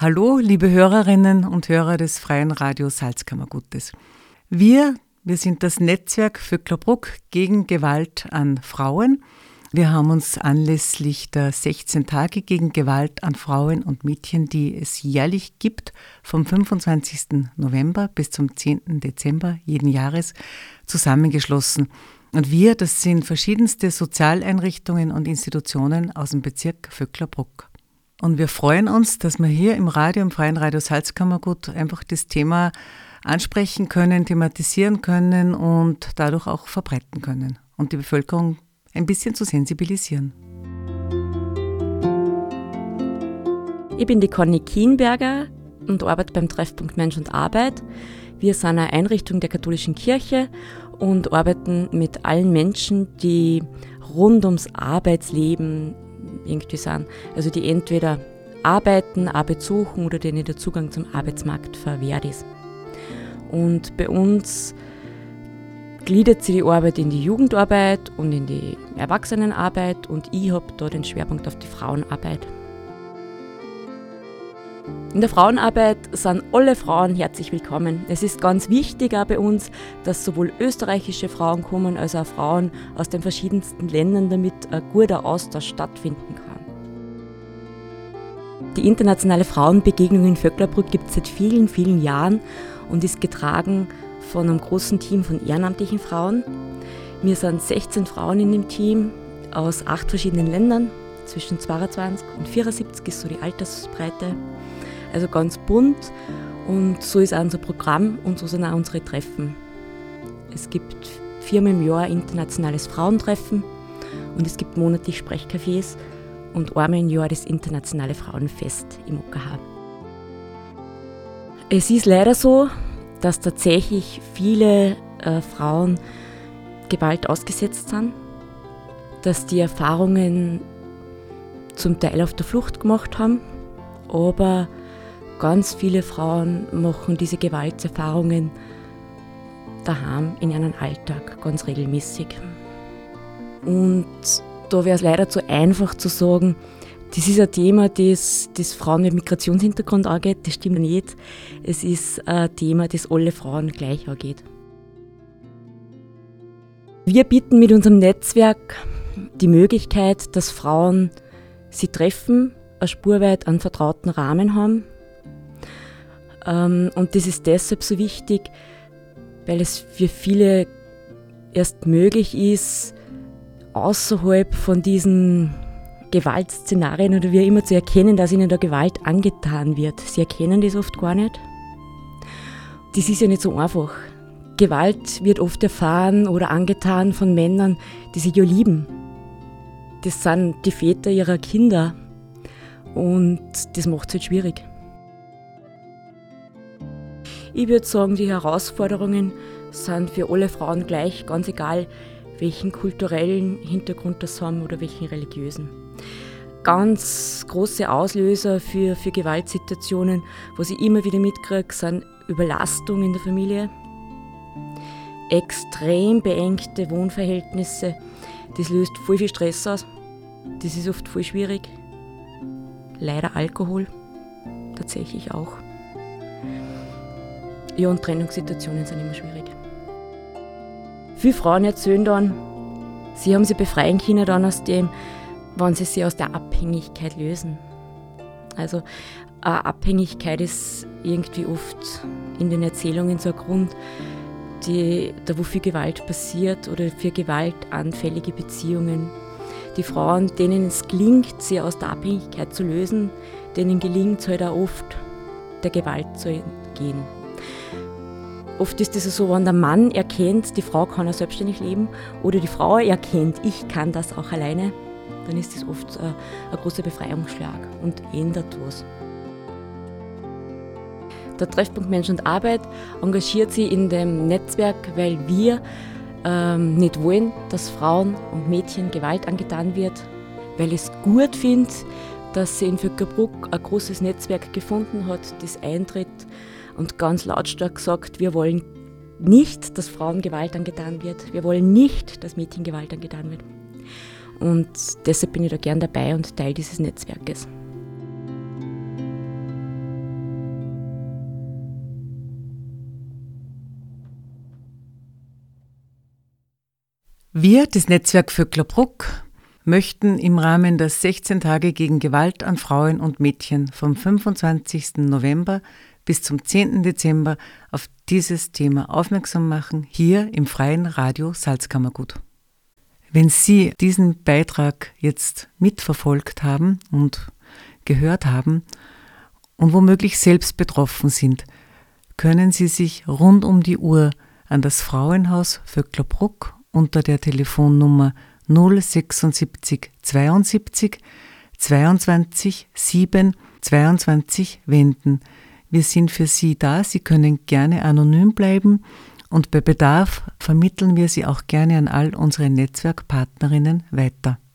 Hallo, liebe Hörerinnen und Hörer des Freien Radios Salzkammergutes. Wir sind das Netzwerk Vöcklerbruck gegen Gewalt an Frauen. Wir haben uns anlässlich der 16 Tage gegen Gewalt an Frauen und Mädchen, die es jährlich gibt, vom 25. November bis zum 10. Dezember jeden Jahres zusammengeschlossen. Und wir, das sind verschiedenste Sozialeinrichtungen und Institutionen aus dem Bezirk Vöcklerbruck. Und wir freuen uns, dass wir hier im Radio, im Freien Radio Salzkammergut, einfach das Thema ansprechen können, thematisieren können und dadurch auch verbreiten können und die Bevölkerung ein bisschen zu sensibilisieren. Ich bin die Conny Kienberger und arbeite beim Treffpunkt Mensch und Arbeit. Wir sind eine Einrichtung der katholischen Kirche und arbeiten mit allen Menschen, die rund ums Arbeitsleben irgendwie sind. Also die entweder arbeiten, Arbeit suchen oder denen der Zugang zum Arbeitsmarkt verwehrt ist. Und bei uns gliedert sich die Arbeit in die Jugendarbeit und in die Erwachsenenarbeit und ich habe da den Schwerpunkt auf die Frauenarbeit. In der Frauenarbeit sind alle Frauen herzlich willkommen. Es ist ganz wichtig auch bei uns, dass sowohl österreichische Frauen kommen, als auch Frauen aus den verschiedensten Ländern, damit ein guter Austausch stattfinden kann. Die internationale Frauenbegegnung in Vöcklerbruck gibt es seit vielen, vielen Jahren und ist getragen von einem großen Team von ehrenamtlichen Frauen. Wir sind 16 Frauen in dem Team aus 8 verschiedenen Ländern. Zwischen 22 und 74 ist so die Altersbreite. Also ganz bunt und so ist auch unser Programm und so sind auch unsere Treffen. Es gibt 4-mal im Jahr ein internationales Frauentreffen und es gibt monatlich Sprechcafés und einmal im Jahr das internationale Frauenfest im OKH. Es ist leider so, dass tatsächlich viele Frauen Gewalt ausgesetzt sind, dass die Erfahrungen zum Teil auf der Flucht gemacht haben, aber ganz viele Frauen machen diese Gewaltserfahrungen daheim in ihrem Alltag ganz regelmäßig. Und da wäre es leider zu einfach zu sagen, das ist ein Thema, das Frauen mit Migrationshintergrund angeht. Das stimmt nicht. Es ist ein Thema, das alle Frauen gleich angeht. Wir bieten mit unserem Netzwerk die Möglichkeit, dass Frauen sie treffen, eine spurweit einen vertrauten Rahmen haben. Und das ist deshalb so wichtig, weil es für viele erst möglich ist, außerhalb von diesen Gewaltszenarien oder wie immer zu erkennen, dass ihnen da Gewalt angetan wird. Sie erkennen das oft gar nicht. Das ist ja nicht so einfach. Gewalt wird oft erfahren oder angetan von Männern, die sie ja lieben. Das sind die Väter ihrer Kinder und das macht es halt schwierig. Ich würde sagen, die Herausforderungen sind für alle Frauen gleich, ganz egal, welchen kulturellen Hintergrund das haben oder welchen religiösen. Ganz große Auslöser für Gewaltsituationen, was ich immer wieder mitkriege, sind Überlastung in der Familie, extrem beengte Wohnverhältnisse, das löst voll viel Stress aus, das ist oft voll schwierig. Leider Alkohol, tatsächlich auch. Ja, und Trennungssituationen sind immer schwierig. Viele Frauen erzählen dann, sie haben sich befreien können dann aus dem, wenn sie sich aus der Abhängigkeit lösen. Also eine Abhängigkeit ist irgendwie oft in den Erzählungen so ein Grund, da wo viel Gewalt passiert oder für gewaltanfällige Beziehungen. Die Frauen, denen es gelingt, sie aus der Abhängigkeit zu lösen, denen gelingt es halt auch oft, der Gewalt zu entgehen. Oft ist es so, wenn der Mann erkennt, die Frau kann auch selbstständig leben oder die Frau erkennt, ich kann das auch alleine, dann ist das oft ein großer Befreiungsschlag und ändert was. Der Treffpunkt Mensch und Arbeit engagiert sich in dem Netzwerk, weil wir nicht wollen, dass Frauen und Mädchen Gewalt angetan wird, weil es gut findet, dass sie in Vöcklerbruck ein großes Netzwerk gefunden hat, das eintritt und ganz lautstark sagt, wir wollen nicht, dass Frauen Gewalt angetan wird. Wir wollen nicht, dass Mädchen Gewalt angetan wird. Und deshalb bin ich da gern dabei und Teil dieses Netzwerkes. Wir, das Netzwerk Vöcklerbruck, möchten im Rahmen der 16 Tage gegen Gewalt an Frauen und Mädchen vom 25. November bis zum 10. Dezember auf dieses Thema aufmerksam machen, hier im Freien Radio Salzkammergut. Wenn Sie diesen Beitrag jetzt mitverfolgt haben und gehört haben und womöglich selbst betroffen sind, können Sie sich rund um die Uhr an das Frauenhaus Vöcklerbruck unter der Telefonnummer 076 72 22 7 22 wenden. Wir sind für Sie da. Sie können gerne anonym bleiben und bei Bedarf vermitteln wir Sie auch gerne an all unsere Netzwerkpartnerinnen weiter.